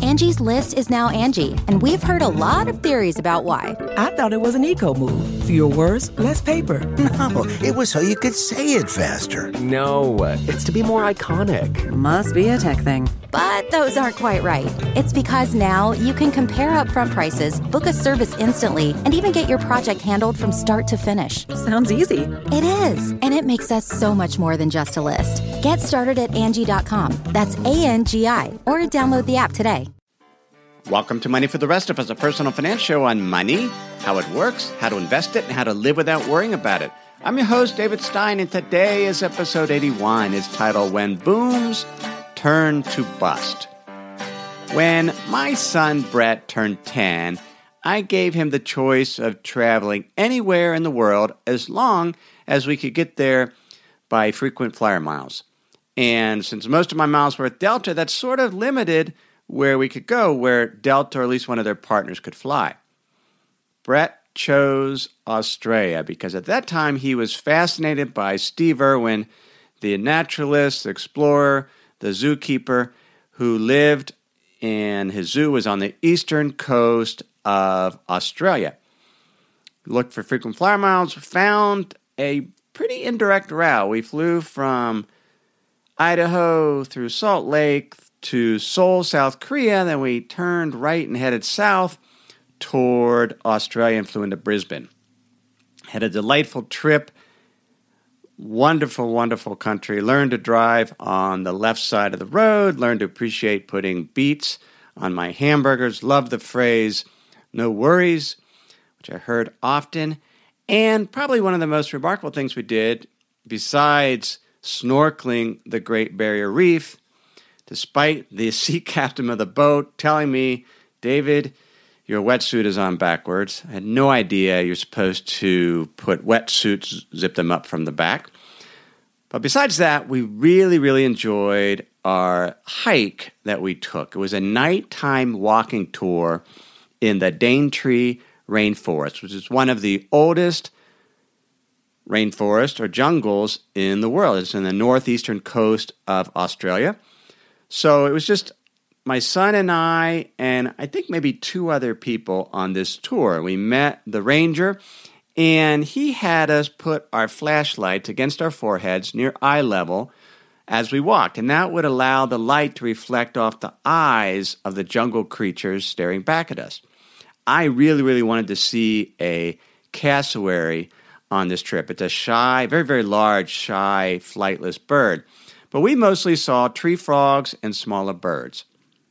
Angie's List is now Angie, and we've heard a lot of theories about why. I thought it was an eco move. Fewer words, less paper. No, it was so you could say it faster. No, it's to be more iconic. Must be a tech thing. But those aren't quite right. It's because now you can compare upfront prices, book a service instantly, and even get your project handled from start to finish. Sounds easy. It is, and it makes us so much more than just a list. Get started at Angie.com. That's ANGI, or download the app today. Welcome to Money for the Rest of Us, a personal finance show on money, how it works, how to invest it, and how to live without worrying about it. I'm your host, David Stein, and today is episode 81. It's titled, When Booms Turn to Bust. When my son Brett turned 10, I gave him the choice of traveling anywhere in the world as long as we could get there by frequent flyer miles. And since most of my miles were at Delta, that sort of limited where we could go, where Delta or at least one of their partners could fly. Brett chose Australia because at that time he was fascinated by Steve Irwin, the naturalist, the explorer, the zookeeper who lived and his zoo was on the eastern coast of Australia. Looked for frequent flyer miles, found a pretty indirect route. We flew from Idaho through Salt Lake to Seoul, South Korea, then we turned right and headed south toward Australia and flew into Brisbane. Had a delightful trip. Wonderful, wonderful country. Learned to drive on the left side of the road. Learned to appreciate putting beets on my hamburgers. Loved the phrase, no worries, which I heard often. And probably one of the most remarkable things we did, besides snorkeling the Great Barrier Reef, despite the sea captain of the boat telling me, David, your wetsuit is on backwards. I had no idea you're supposed to put wetsuits, zip them up from the back. But besides that, we really, really enjoyed our hike that we took. It was a nighttime walking tour in the Daintree Rainforest, which is one of the oldest rainforests or jungles in the world. It's in the northeastern coast of Australia. So it was just my son and I think maybe two other people on this tour. We met the ranger, and he had us put our flashlights against our foreheads near eye level as we walked. And that would allow the light to reflect off the eyes of the jungle creatures staring back at us. I really, really wanted to see a cassowary on this trip. It's a shy, very, very large, shy, flightless bird. But we mostly saw tree frogs and smaller birds.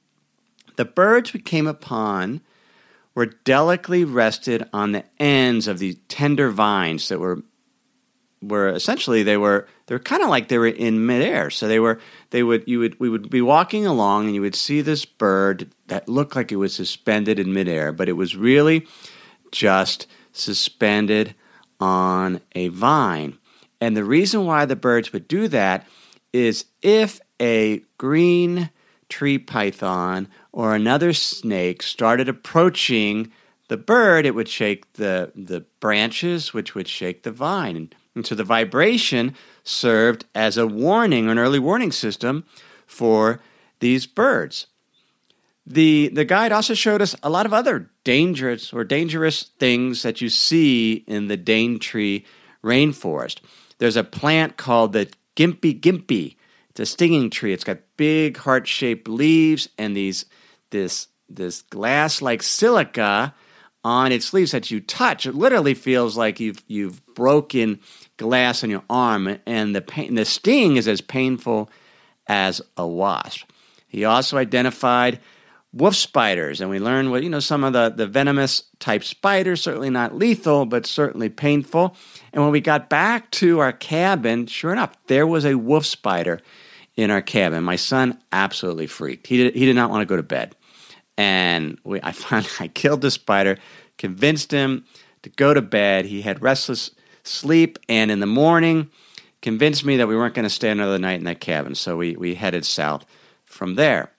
The birds we came upon were delicately rested on the ends of these tender vines that were essentially they were kind of like they were in midair. So we would be walking along and you would see this bird that looked like it was suspended in midair, but it was really just suspended on a vine. And the reason why the birds would do that is if a green tree python or another snake started approaching the bird, it would shake the branches, which would shake the vine. And so the vibration served as a warning, an early warning system for these birds. The guide also showed us a lot of other dangerous things that you see in the Daintree Rainforest. There's a plant called the Gympie. It's a stinging tree. It's got big heart-shaped leaves and this glass-like silica on its leaves that you touch. It literally feels like you've broken glass on your arm, and the sting is as painful as a wasp. He also identified wolf spiders, and we learned some of the venomous type spiders, certainly not lethal, but certainly painful. And when we got back to our cabin, sure enough, there was a wolf spider in our cabin. My son absolutely freaked. He did not want to go to bed. And I killed the spider, convinced him to go to bed. He had restless sleep, and in the morning, convinced me that we weren't going to stay another night in that cabin. So we headed south from there.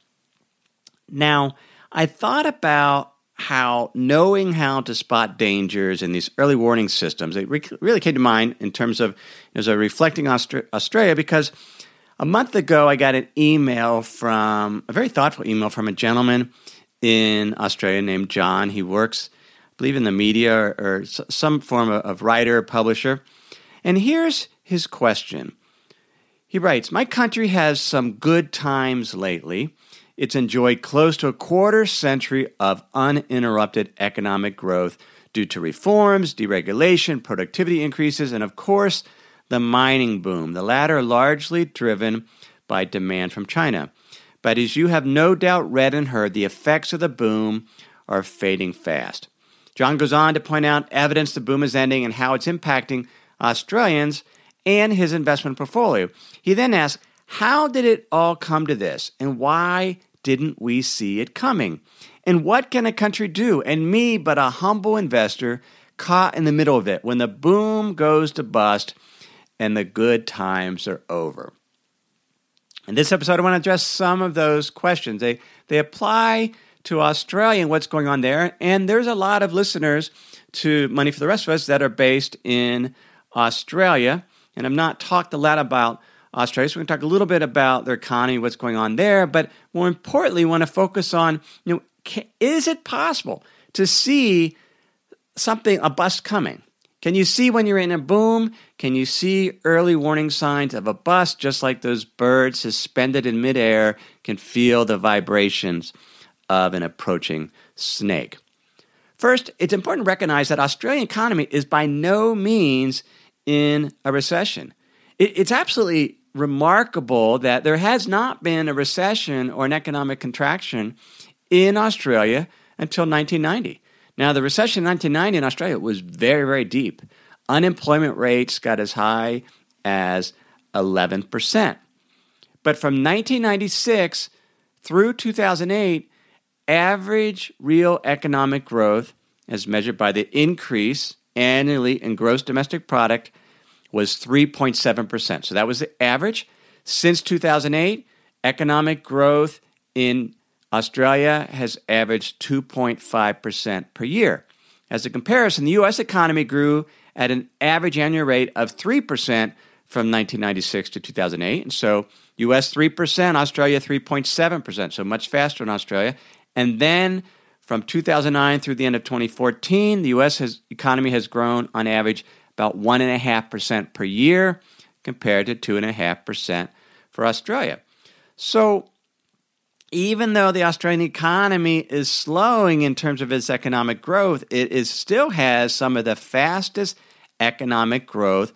Now, I thought about how knowing how to spot dangers in these early warning systems, it really came to mind in terms of reflecting Australia, because A month ago, I got a very thoughtful email from a gentleman in Australia named John. He works, I believe, in the media or some form of writer, publisher. And here's his question. He writes, "My country has some good times lately. It's enjoyed close to a quarter century of uninterrupted economic growth due to reforms, deregulation, productivity increases, and of course, the mining boom, the latter largely driven by demand from China. But as you have no doubt read and heard, the effects of the boom are fading fast." John goes on to point out evidence the boom is ending and how it's impacting Australians and his investment portfolio. He then asks, how did it all come to this? And why didn't we see it coming? And what can a country do? And me, but a humble investor, caught in the middle of it when the boom goes to bust and the good times are over. In this episode, I want to address some of those questions. They apply to Australia and what's going on there. And there's a lot of listeners to Money for the Rest of Us that are based in Australia. And I've not talked a lot about Australia, so we're going to talk a little bit about their economy, what's going on there. But more importantly, we want to focus on, is it possible to see a bust coming? Can you see when you're in a boom? Can you see early warning signs of a bust, just like those birds suspended in midair can feel the vibrations of an approaching snake? First, it's important to recognize that Australian economy is by no means in a recession. It's absolutely remarkable that there has not been a recession or an economic contraction in Australia until 1990. Now, the recession in 1990 in Australia was very, very deep. Unemployment rates got as high as 11%. But from 1996 through 2008, average real economic growth, as measured by the increase annually in gross domestic product, was 3.7%. So that was the average. Since 2008, economic growth in Australia has averaged 2.5% per year. As a comparison, the U.S. economy grew at an average annual rate of 3% from 1996 to 2008. And so U.S. 3%, Australia 3.7%, so much faster in Australia. And then from 2009 through the end of 2014, the U.S. economy has grown on average about 1.5% per year compared to 2.5% for Australia. So even though the Australian economy is slowing in terms of its economic growth, it still has some of the fastest economic growth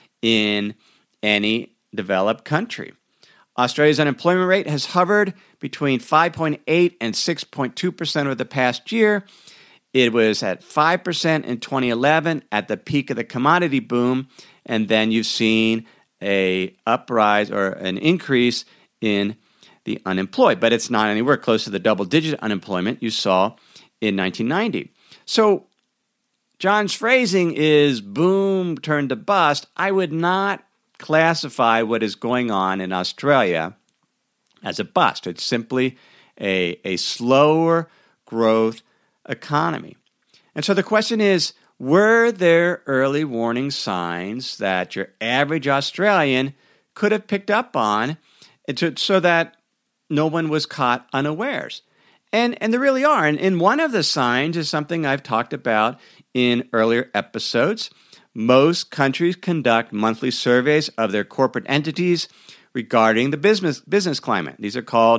in any developed country. Australia's unemployment rate has hovered between 5.8 and 6.2% over the past year. It was at 5% in 2011 at the peak of the commodity boom, and then you've seen a uprise or an increase in the unemployed, but it's not anywhere close to the double-digit unemployment you saw in 1990. So John's phrasing is boom turned to bust. I would not classify what is going on in Australia as a bust. It's simply a slower growth economy. And so the question is, were there early warning signs that your average Australian could have picked up on so that no one was caught unawares? And there really are. And one of the signs is something I've talked about in earlier episodes. Most countries conduct monthly surveys of their corporate entities regarding the business climate. These are called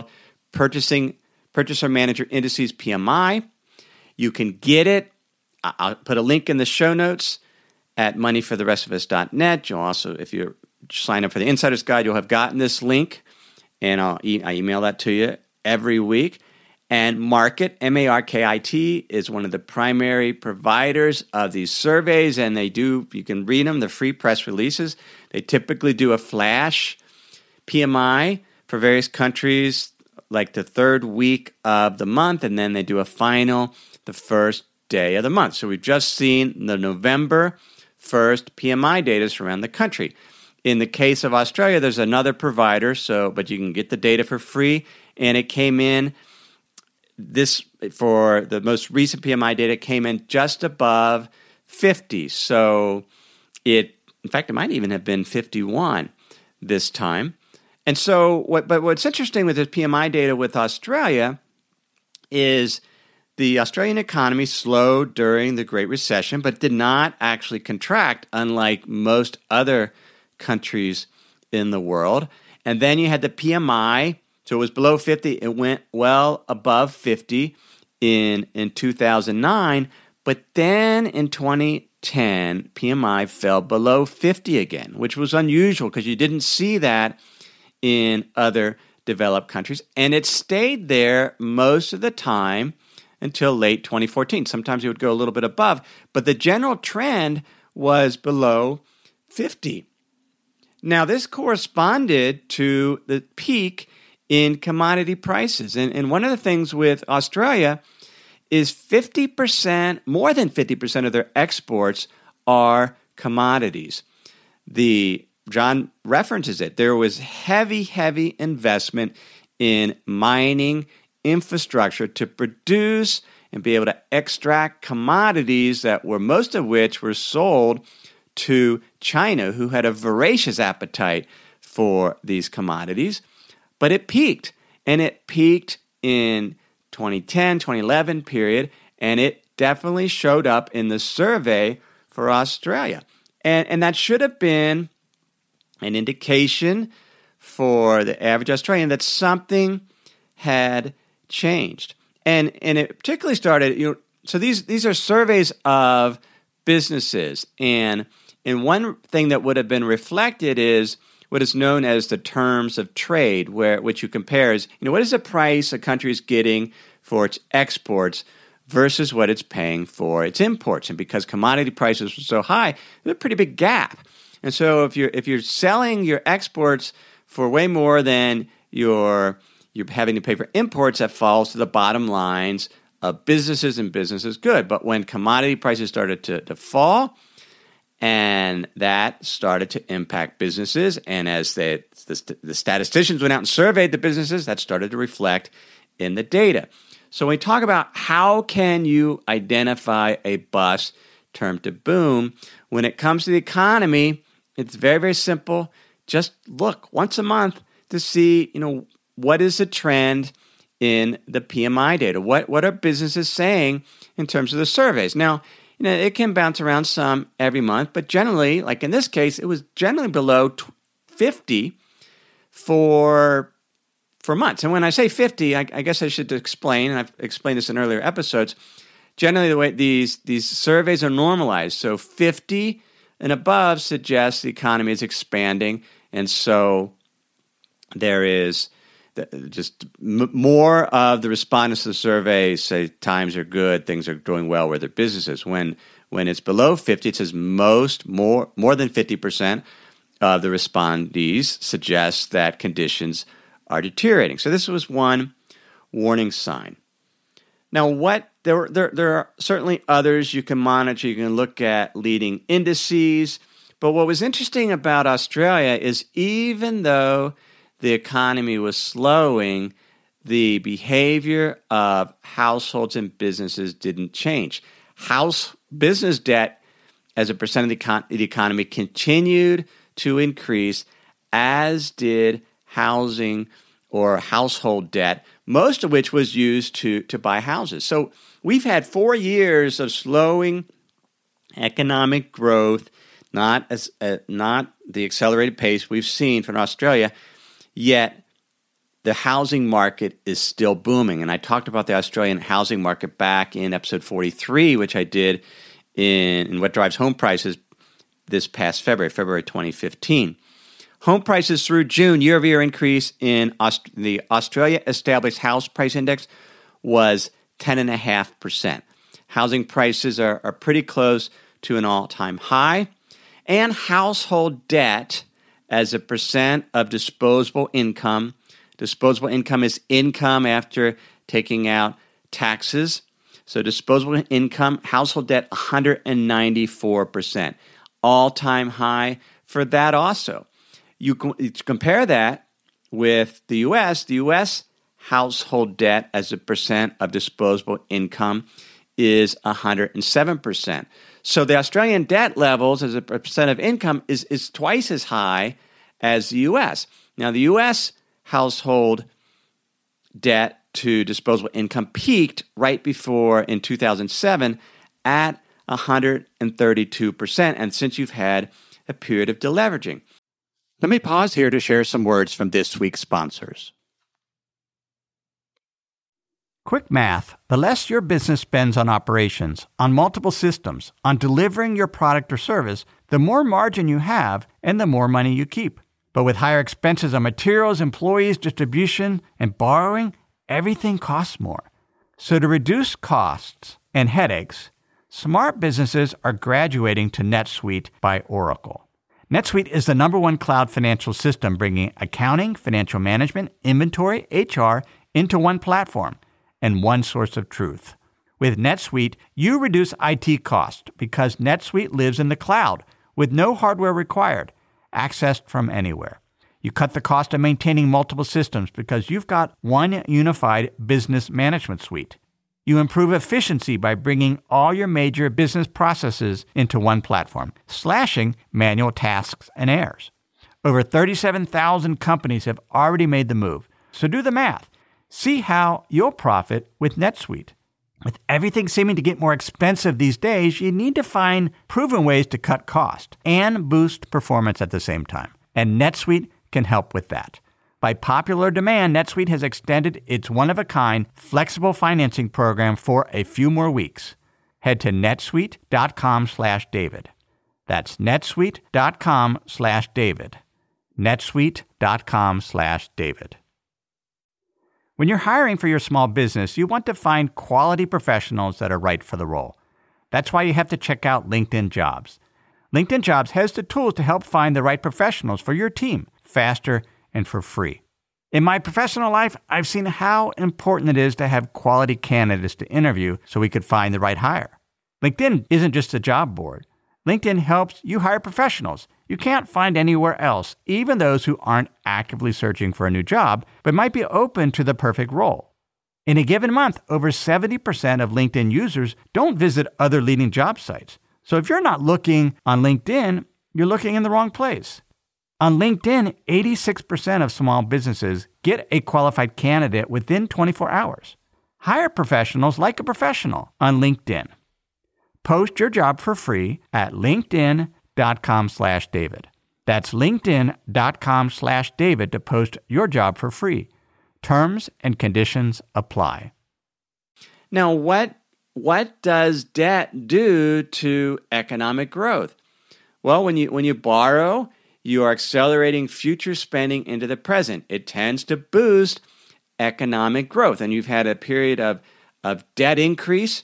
Purchaser Manager Indices, PMI. You can get it. I'll put a link in the show notes at moneyfortherestofus.net. You'll also, if you sign up for the Insider's Guide, you'll have gotten this link, and I email that to you every week. And Markit, M-A-R-K-I-T, is one of the primary providers of these surveys, and you can read them, the free press releases. They typically do a flash PMI for various countries, like the third week of the month, and then they do a final the first day of the month. So we've just seen the November 1st PMI data around the country. In the case of Australia, there's another provider, but you can get the data for free, and it came in for the most recent PMI data came in just above 50. So in fact, it might even have been 51 this time. And so, what's interesting with this PMI data with Australia is the Australian economy slowed during the Great Recession, but did not actually contract, unlike most other countries in the world. And then you had the PMI, so it was below 50. It went well above 50 in 2009, but then in 2010, PMI fell below 50 again, which was unusual because you didn't see that in other developed countries. And it stayed there most of the time until late 2014. Sometimes it would go a little bit above, but the general trend was below 50. Now, this corresponded to the peak in commodity prices. And one of the things with Australia is 50%, more than 50% of their exports are commodities. John references it. There was heavy investment in mining infrastructure to produce and be able to extract commodities that were, most of which were sold to China, who had a voracious appetite for these commodities. But it peaked, and it peaked in 2010, 2011 period, and it definitely showed up in the survey for Australia. And that should have been an indication for the average Australian that something had changed. And it particularly started, so these are surveys of businesses. And one thing that would have been reflected is what is known as the terms of trade, which you compare is, what is the price a country is getting for its exports versus what it's paying for its imports. And because commodity prices were so high, there's a pretty big gap. And so if you're selling your exports for way more than you're having to pay for imports, that falls to the bottom lines of businesses and businesses good. But when commodity prices started to fall, and that started to impact businesses, and as the statisticians went out and surveyed the businesses, that started to reflect in the data. So when we talk about how can you identify a bust term to boom, when it comes to the economy, it's very, very simple. Just look once a month to see, what is the trend in the PMI data? What are businesses saying in terms of the surveys? Now, it can bounce around some every month, but generally, like in this case, it was generally below 50 for months. And when I say 50, I guess I should explain, and I've explained this in earlier episodes, generally the way these surveys are normalized. So 50 and above suggests the economy is expanding, and so there is just more of the respondents to the survey say times are good, things are doing well with their businesses. When it's below 50, it says more than 50% of the respondees suggest that conditions are deteriorating. So this was one warning sign. Now, there are certainly others you can monitor. You can look at leading indices. But what was interesting about Australia is even though the economy was slowing, the behavior of households and businesses didn't change. Business debt as a percent of the economy continued to increase, as did housing or household debt, most of which was used to buy houses. So we've had 4 years of slowing economic growth, not the accelerated pace we've seen from Australia, yet the housing market is still booming. And I talked about the Australian housing market back in episode 43, which I did in What Drives Home Prices this past February 2015. Home prices through June, year-over-year increase in the Australia Established House Price Index was 10.5%. Housing prices are pretty close to an all-time high. And household debt as a percent of disposable income. Disposable income is income after taking out taxes. So disposable income, household debt, 194%. All-time high for that also. You compare that with the U.S. The U.S. household debt as a percent of disposable income is 107%. So the Australian debt levels as a percent of income is twice as high as the U.S. Now, the U.S. household debt to disposable income peaked right before in 2007 at 132%, and since you've had a period of deleveraging. Let me pause here to share some words from this week's sponsors. Quick math. The less your business spends on operations, on multiple systems, on delivering your product or service, the more margin you have and the more money you keep. But with higher expenses on materials, employees, distribution, and borrowing, everything costs more. So to reduce costs and headaches, smart businesses are graduating to NetSuite by Oracle. NetSuite is the #1 cloud financial system bringing accounting, financial management, inventory, HR into one platform and one source of truth. With NetSuite, you reduce IT costs because NetSuite lives in the cloud with no hardware required, accessed from anywhere. You cut the cost of maintaining multiple systems because you've got one unified business management suite. You improve efficiency by bringing all your major business processes into one platform, slashing manual tasks and errors. Over 37,000 companies have already made the move. So do the math. See how you'll profit with NetSuite. With everything seeming to get more expensive these days, you need to find proven ways to cut cost and boost performance at the same time. And NetSuite can help with that. By popular demand, NetSuite has extended its one-of-a-kind flexible financing program for a few more weeks. Head to netsuite.com/David. That's netsuite.com/David. netsuite.com/David. When you're hiring for your small business, you want to find quality professionals that are right for the role. That's why you have to check out LinkedIn Jobs. LinkedIn Jobs has the tools to help find the right professionals for your team faster and for free. In my professional life, I've seen how important it is to have quality candidates to interview so we could find the right hire. LinkedIn isn't just a job board. LinkedIn helps you hire professionals you can't find anywhere else, even those who aren't actively searching for a new job, but might be open to the perfect role. In a given month, over 70% of LinkedIn users don't visit other leading job sites. So if you're not looking on LinkedIn, you're looking in the wrong place. On LinkedIn, 86% of small businesses get a qualified candidate within 24 hours. Hire professionals like a professional on LinkedIn. Post your job for free at linkedin.com/David. That's linkedin.com/David to post your job for free. Terms and conditions apply. Now, what does debt do to economic growth? Well, when you borrow, you are accelerating future spending into the present. It tends to boost economic growth. And you've had a period of debt increase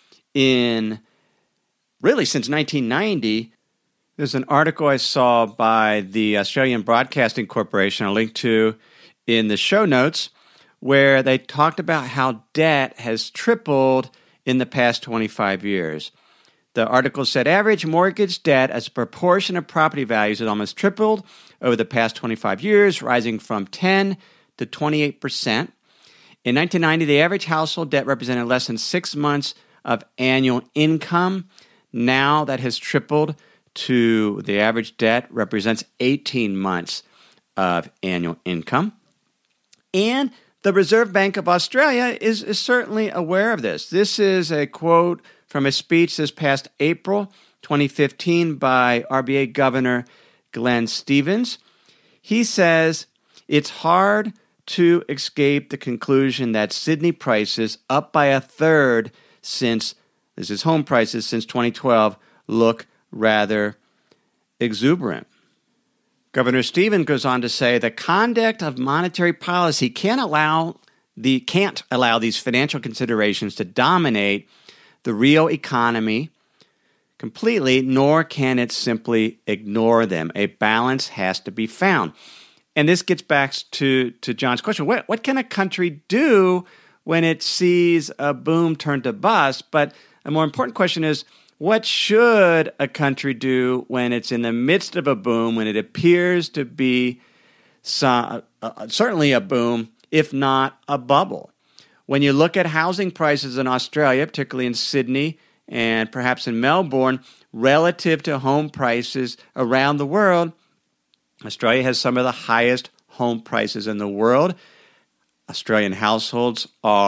in really since 1990. There's an article I saw by the Australian Broadcasting Corporation I'll link to in the show notes, where they talked about how debt has tripled in the past 25 years. The article said average mortgage debt as a proportion of property values has almost tripled over the past 25 years, rising from 10 to 28%. In 1990, the average household debt represented less than 6 months of annual income. Now that has tripled to the average debt represents 18 months of annual income. And the Reserve Bank of Australia is certainly aware of this. This is a quote from a speech this past April 2015 by RBA Governor Glenn Stevens. He says, it's hard to escape the conclusion that Sydney prices, up by a third since, this is home prices since 2012, look rather exuberant. Governor Stevens goes on to say the conduct of monetary policy can't allow these financial considerations to dominate the real economy completely, nor can it simply ignore them. A balance has to be found. And this gets back to John's question. What can a country do when it sees a boom turn to bust? But a more important question is, what should a country do when it's in the midst of a boom, when it appears to be certainly a boom, if not a bubble? When you look at housing prices in Australia, particularly in Sydney and perhaps in Melbourne, relative to home prices around the world, Australia has some of the highest home prices in the world. Australian households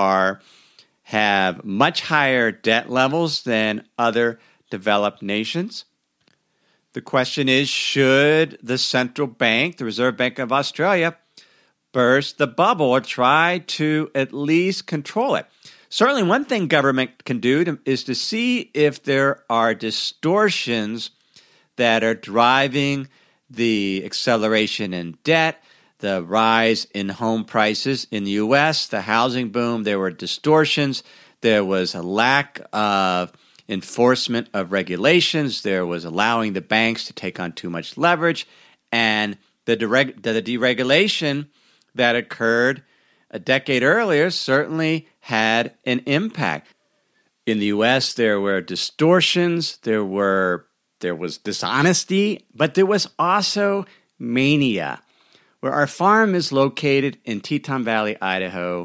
have much higher debt levels than other developed nations. The question is, should the central bank, the Reserve Bank of Australia, burst the bubble or try to at least control it? Certainly one thing government can do is to see if there are distortions that are driving the acceleration in debt, the rise in home prices in the U.S., the housing boom. There were distortions. There was a lack of enforcement of regulations. There was allowing the banks to take on too much leverage. And the deregulation that occurred a decade earlier certainly had an impact. In the U.S., there were distortions. There was dishonesty, but there was also mania. Where our farm is located in Teton Valley, Idaho,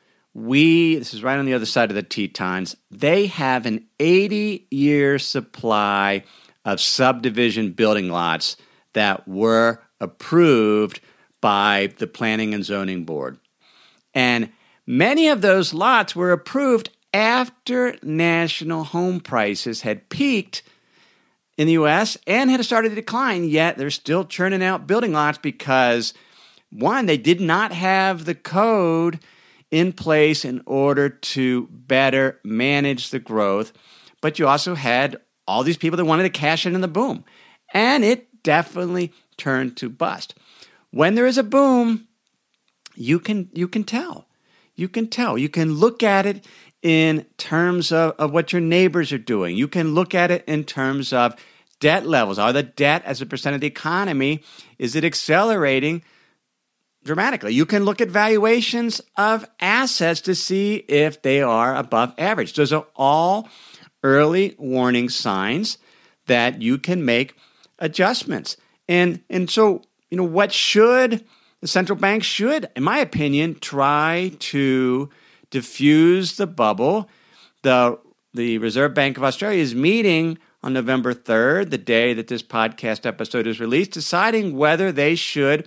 this is right on the other side of the Tetons, they have an 80-year supply of subdivision building lots that were approved by the Planning and Zoning Board. And many of those lots were approved after national home prices had peaked in the U.S. and had started to decline, yet they're still churning out building lots because, one, they did not have the code in place in order to better manage the growth, but you also had all these people that wanted to cash in on the boom, and it definitely turned to bust. When there is a boom, you can tell. You can tell. You can look at it in terms of what your neighbors are doing. You can look at it in terms of debt levels. Are the debt as a percent of the economy, is it accelerating dramatically? You can look at valuations of assets to see if they are above average. Those are all early warning signs that you can make adjustments. And so, what should the central bank should, in my opinion, try to diffuse the bubble. The Reserve Bank of Australia is meeting on November 3rd, the day that this podcast episode is released, deciding whether they should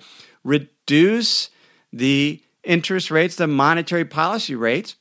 reduce the interest rates, the monetary policy rates.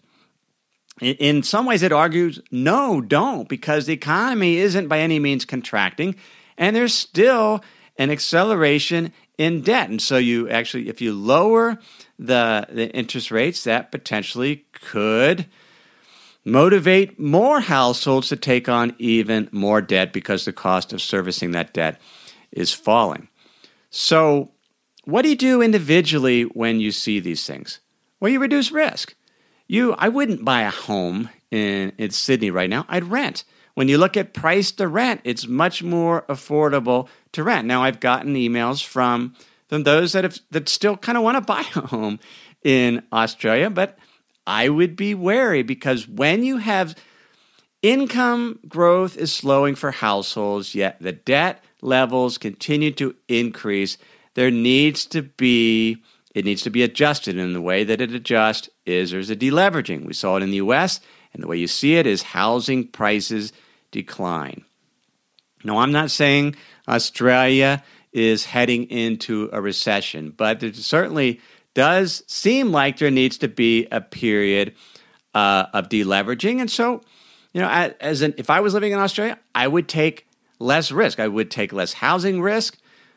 In some ways, it argues, no, don't, because the economy isn't by any means contracting, and there's still an acceleration in debt. And so if you lower the interest rates, that potentially could motivate more households to take on even more debt because the cost of servicing that debt is falling. So what do you do individually when you see these things? Well, you reduce risk. I wouldn't buy a home in Sydney right now. I'd rent. When you look at price to rent, it's much more affordable to rent. Now, I've gotten emails from those that still kind of want to buy a home in Australia, but I would be wary because when you have income growth is slowing for households, yet the debt levels continue to increase, it needs to be adjusted. And the way that it adjusts is there's a deleveraging. We saw it in the U.S., and the way you see it is housing prices decline. Now, I'm not saying Australia is heading into a recession, but it certainly does seem like there needs to be a period of deleveraging. And so, if I was living in Australia, I would take less risk. I would take less housing risk.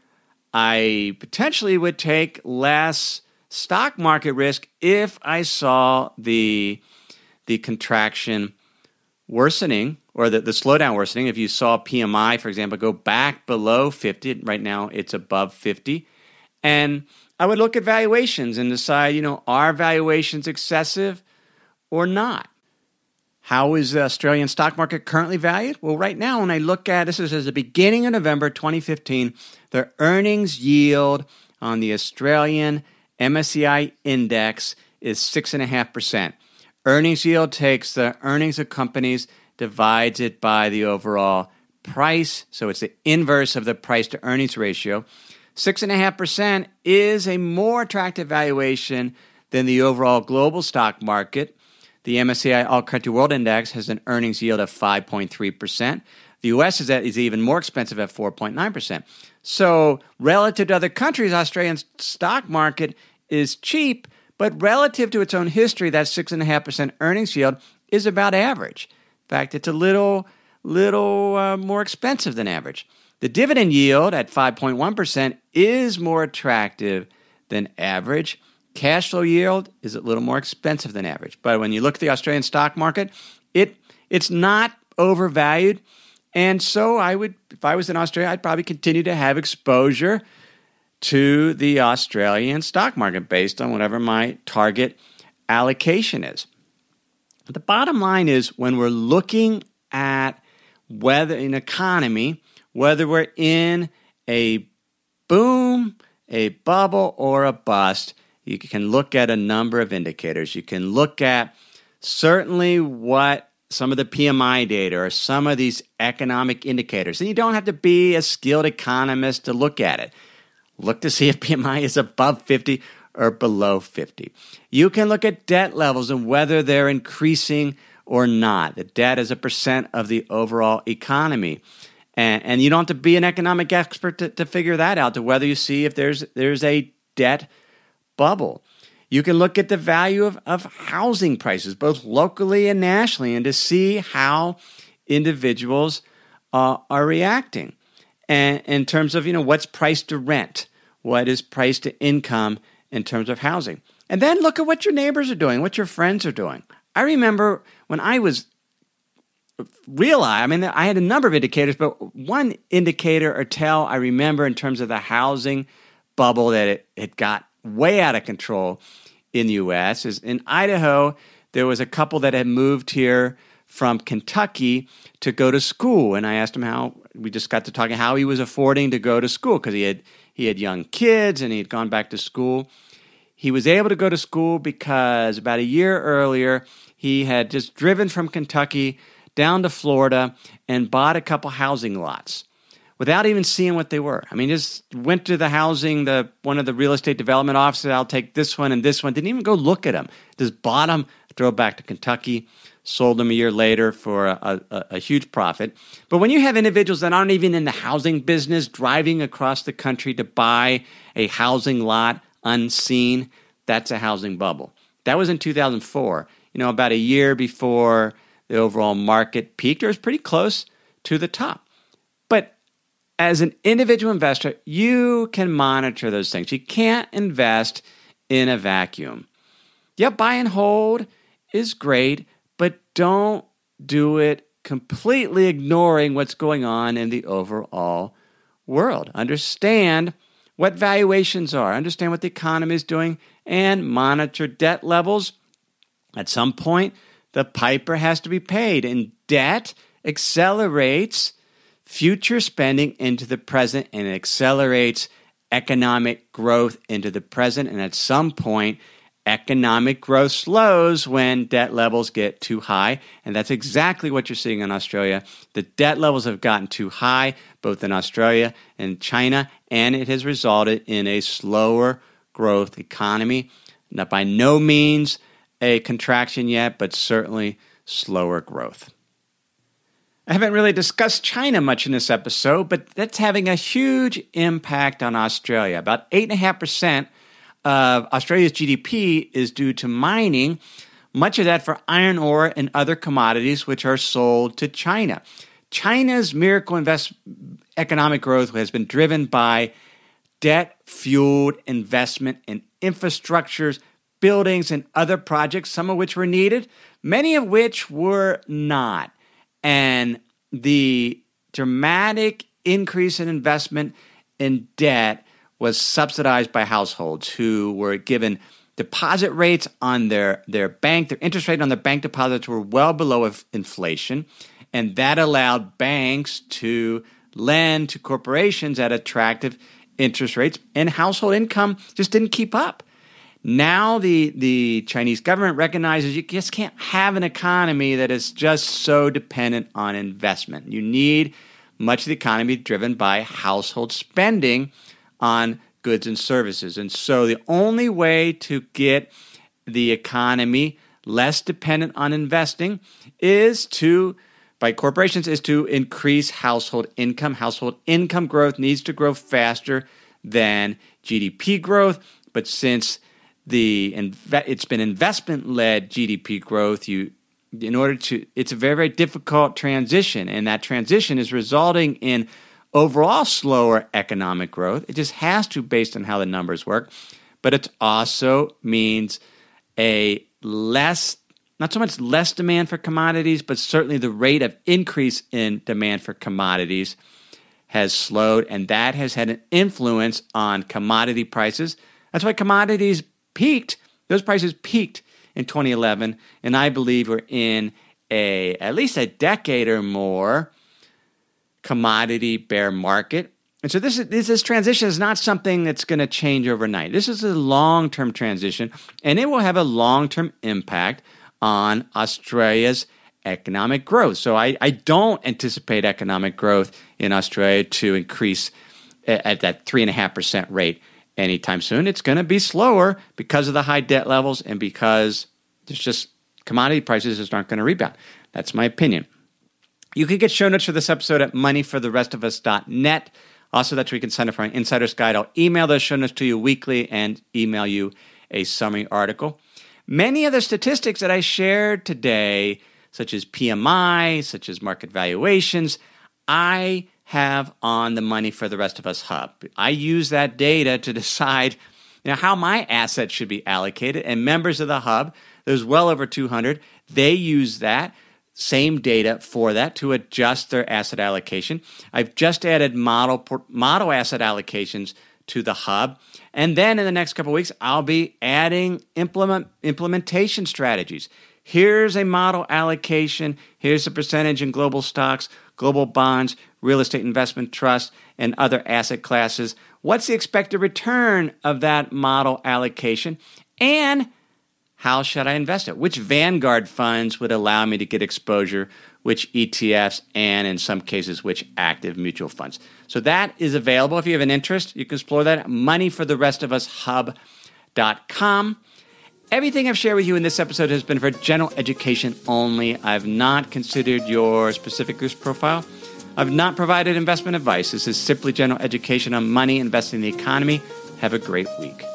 I potentially would take less stock market risk if I saw the contraction worsening or the slowdown worsening. If you saw PMI, for example, go back below 50, right now it's above 50. And I would look at valuations and decide, are valuations excessive or not? How is the Australian stock market currently valued? Well, right now, when I look at this, is the beginning of November 2015, the earnings yield on the Australian MSCI index is 6.5%. Earnings yield takes the earnings of companies, divides it by the overall price. So it's the inverse of the price to earnings ratio. 6.5% is a more attractive valuation than the overall global stock market. The MSCI All Country World Index has an earnings yield of 5.3%. The U.S. is even more expensive at 4.9%. So relative to other countries, Australian stock market is cheap, but relative to its own history, that 6.5% earnings yield is about average. In fact, it's a little more expensive than average. The dividend yield at 5.1% is more attractive than average. Cash flow yield is a little more expensive than average. But when you look at the Australian stock market, it's not overvalued. And so if I was in Australia, I'd probably continue to have exposure to the Australian stock market based on whatever my target allocation is. But the bottom line is when we're looking at whether an economy, whether we're in a boom, a bubble, or a bust, you can look at a number of indicators. You can look at certainly what some of the PMI data or some of these economic indicators. And you don't have to be a skilled economist to look at it. Look to see if PMI is above 50 or below 50. You can look at debt levels and whether they're increasing or not. The debt is a percent of the overall economy. And you don't have to be an economic expert to figure that out, to whether you see if there's a debt bubble. You can look at the value of housing prices, both locally and nationally, and to see how individuals are reacting. And in terms of, what's priced to rent, what is priced to income in terms of housing. And then look at what your neighbors are doing, what your friends are doing. I remember when I had a number of indicators, but one indicator or tell I remember in terms of the housing bubble that it got way out of control in the U.S. is in Idaho, there was a couple that had moved here from Kentucky to go to school. And I asked him we just got to talking how he was affording to go to school because he had young kids and he had gone back to school. He was able to go to school because about a year earlier, he had just driven from Kentucky down to Florida and bought a couple housing lots without even seeing what they were. Just went to the housing, one of the real estate development offices, I'll take this one and this one. Didn't even go look at them. Just bought them, drove back to Kentucky, sold them a year later for a huge profit. But when you have individuals that aren't even in the housing business driving across the country to buy a housing lot unseen, that's a housing bubble. That was in 2004, about a year before the overall market peaked. It was pretty close to the top. But as an individual investor, you can monitor those things. You can't invest in a vacuum. Yeah, buy and hold is great, but don't do it completely ignoring what's going on in the overall world. Understand what valuations are, understand what the economy is doing, and monitor debt levels. At some point, the piper has to be paid, and debt accelerates future spending into the present, and it accelerates economic growth into the present. And at some point, economic growth slows when debt levels get too high. And that's exactly what you're seeing in Australia. The debt levels have gotten too high, both in Australia and China, and it has resulted in a slower growth economy. Not by no means a contraction yet, but certainly slower growth. I haven't really discussed China much in this episode, but that's having a huge impact on Australia. About 8.5% of Australia's GDP is due to mining, much of that for iron ore and other commodities which are sold to China. China's miracle economic growth has been driven by debt-fueled investment in infrastructures, buildings, and other projects, some of which were needed, many of which were not. And the dramatic increase in investment in debt was subsidized by households who were given deposit rates on their bank. Their interest rate on their bank deposits were well below inflation, and that allowed banks to lend to corporations at attractive interest rates, and household income just didn't keep up. Now the Chinese government recognizes you just can't have an economy that is just so dependent on investment. You need much of the economy driven by household spending on goods and services. And so the only way to get the economy less dependent on investing is by corporations is to increase household income. Household income growth needs to grow faster than GDP growth, but since it's been investment-led GDP growth, it's a very, very difficult transition, and that transition is resulting in overall slower economic growth. It just has to, based on how the numbers work, but it also means not so much less demand for commodities, but certainly the rate of increase in demand for commodities has slowed, and that has had an influence on commodity prices. That's why commodities peaked. Those prices peaked in 2011, and I believe we're in at least a decade or more commodity bear market. And so this transition is not something that's going to change overnight. This is a long-term transition, and it will have a long-term impact on Australia's economic growth. So I don't anticipate economic growth in Australia to increase at that 3.5% rate anytime soon. It's going to be slower because of the high debt levels and because there's just commodity prices just aren't going to rebound. That's my opinion. You can get show notes for this episode at moneyfortherestofus.net. Also, that's where you can sign up for an insider's guide. I'll email those show notes to you weekly and email you a summary article. Many of the statistics that I shared today, such as PMI, such as market valuations, I have on the Money for the Rest of Us Hub. I use that data to decide how my assets should be allocated, and members of the Hub, there's well over 200, they use that same data for that to adjust their asset allocation. I've just added model asset allocations to the Hub. And then in the next couple of weeks, I'll be adding implementation strategies. Here's a model allocation. Here's the percentage in global stocks, global bonds, real estate investment trusts, and other asset classes. What's the expected return of that model allocation? And how should I invest it? Which Vanguard funds would allow me to get exposure? Which ETFs, and in some cases, which active mutual funds? So that is available. If you have an interest, you can explore that at moneyfortherestofushub.com. Everything I've shared with you in this episode has been for general education only. I've not considered your specific risk profile. I've not provided investment advice. This is simply general education on money, investing in the economy. Have a great week.